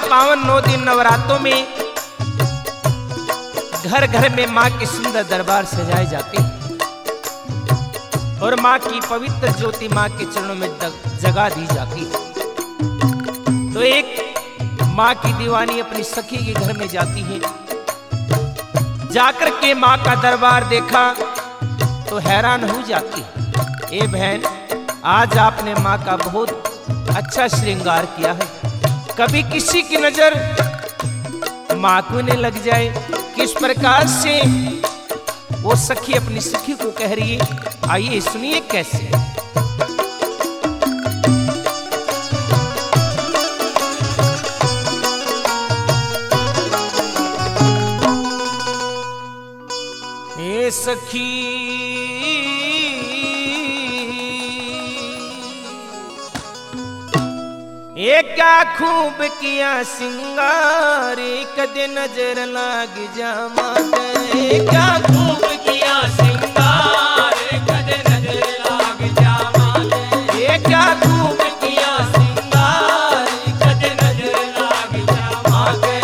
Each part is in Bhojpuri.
पावन 9 दिन नवरात्रों में घर घर में माँ के सुंदर दरबार सजाए जाते हैं और माँ की पवित्र ज्योति माँ के चरणों में जगा दी जाती है। तो एक माँ की दीवानी अपनी सखी के घर में जाती है। जाकर के माँ का दरबार देखा तो हैरान हो जाती है। ए बहन, आज आपने माँ का बहुत अच्छा श्रृंगार किया है। कभी किसी की नजर माँ को न लग जाए। किस प्रकार से वो सखी अपनी सखी को कह रही है, आइए सुनिए कैसे। ए सखी ये क्या खूब किया सिंगार, कदे नजर लाग जामा दे। क्या खूब किया सिंगार, कदे नजर लाग जामा दे। ये क्या खूब किया सिंगार, कदे नजर लाग जामा दे।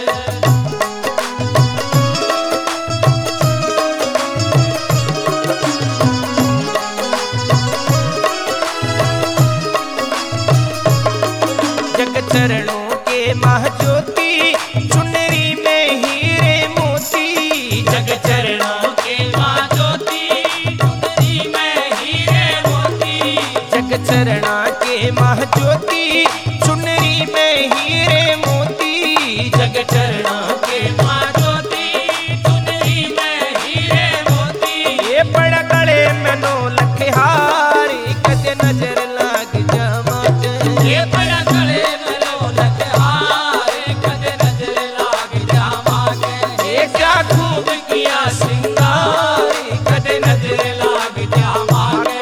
चरणों के महज्योति चुनरी में हीरे मोती। जग चरणों के महज्योति चुनरी में हीरे मोती। जग चरणों के महज्योति चुनरी में हीरे मोती। जग चरणों के महज्योति चुनरी में हीरे मोती। ये बड़ा गले में 9 लख हार, कदे नजर लाग जामा दे। ये बड़ा गले सिंगार, कदे नजर लाग जामा दे।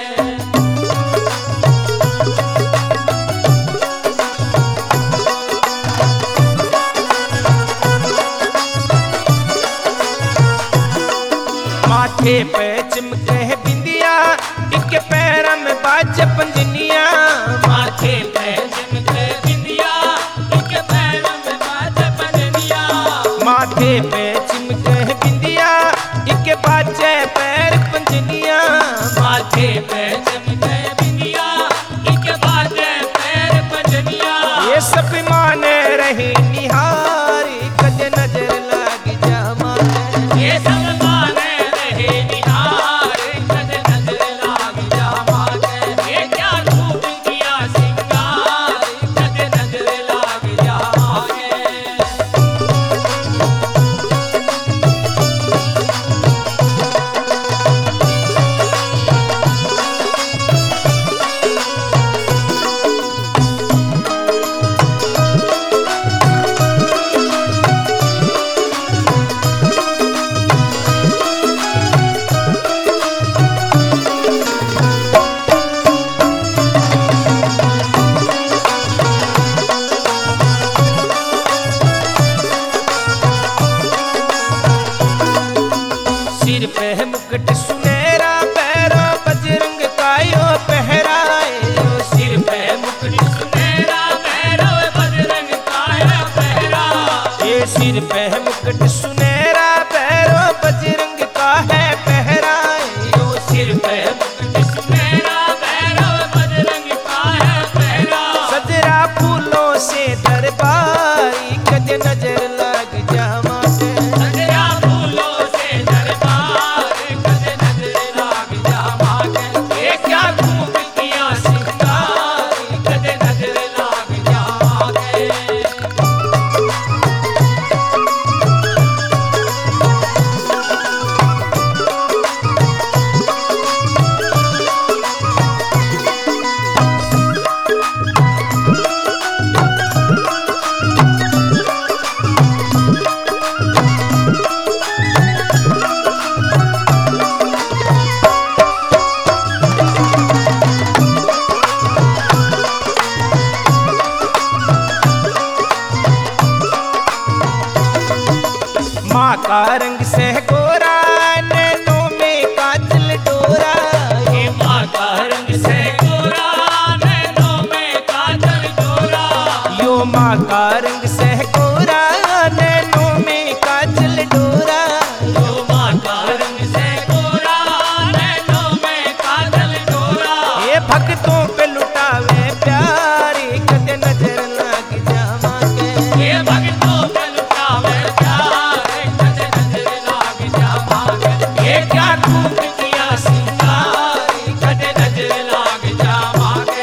माथे पे चिमके बिंदिया, एक पैर में बाज पंजनिया। माथे पे चिमके बिंदिया, एक पैर में बाज पंजनिया। माथे पे चिमके बिंदिया, एक बाजे पैर पंजनिया। माथे पे चिमके बिंदिया, एक बाजे पैर पंजनिया। ये सब माने रहे निहारी, कदे नजर लाग जामा दे। ये सब माने रहे निहारी, कदे नजर लाग जामा दे। ये क्या खूब किया सिंगार, कदे नजर लाग जामा दे। सिर पे मुकुट सुनहरा, पैरों बजरंग का यो पहराए। सिर पे मुकुट सुनहरा, पैरों बजरंग का यो पहरा। ये सिर पे मुकुट सुनहरा, पैरों बजरंग का है पहराए। यो सिर पे मुकुट सुनहरा, पैरों बजरंग का है पहरा। सजरा फूलों से दरबारी, कदे नजर लाग जामा दे। सजरा फूलों से दरबार, कदे नजर लाग जामा दे। ये क्या खूब किया सिंगार, कदे नजर लाग जामा दे। माँ का रंग से गोरा, नैनों में काजल डोरा। ये माँ का रंग से गोरा, नैनों में काजल डोरा। यो माँ का रंग भक्तों पे लुटावे प्यारी कदे नजर लाग जावांगे ये भक्तों पे लुटावे प्यारे कदे नजर लाग जावांगे ये क्या खूब किया सिंगारी कदे नजर लाग जावांगे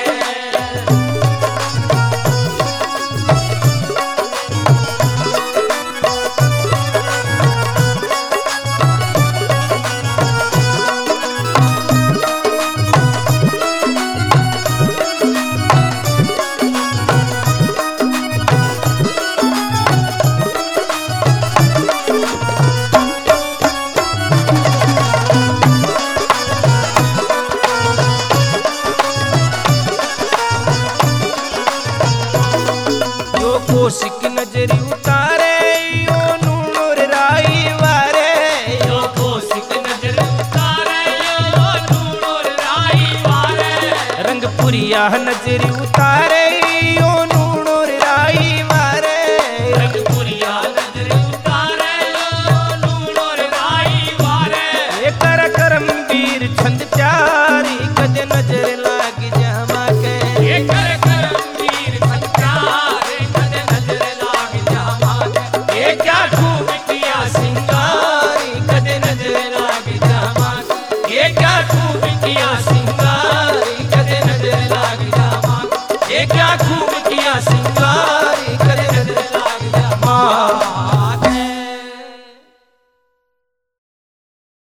यो कोशिक नजरी उतारे यो नूर राई वारे यो कोशिक नजर उतारे यो नूर राई वारे रंग पुरिया नजरी उतारे यो नूर राई वारे रंगपुरिया नजर उतारे यो नूर राई वारे ये कर करम वीर छंद प्यारी कदे नजर लाग जावांगे ये कर करमवीर संचारे कदे नजर लाग जावांगे ये क्या खूब किया सिंगारी कदे नजर लाग जावांगे ये क्या खूब किया सिंगारी कदे नजर लाग जावांगे ये क्या खूब किया सिंगारी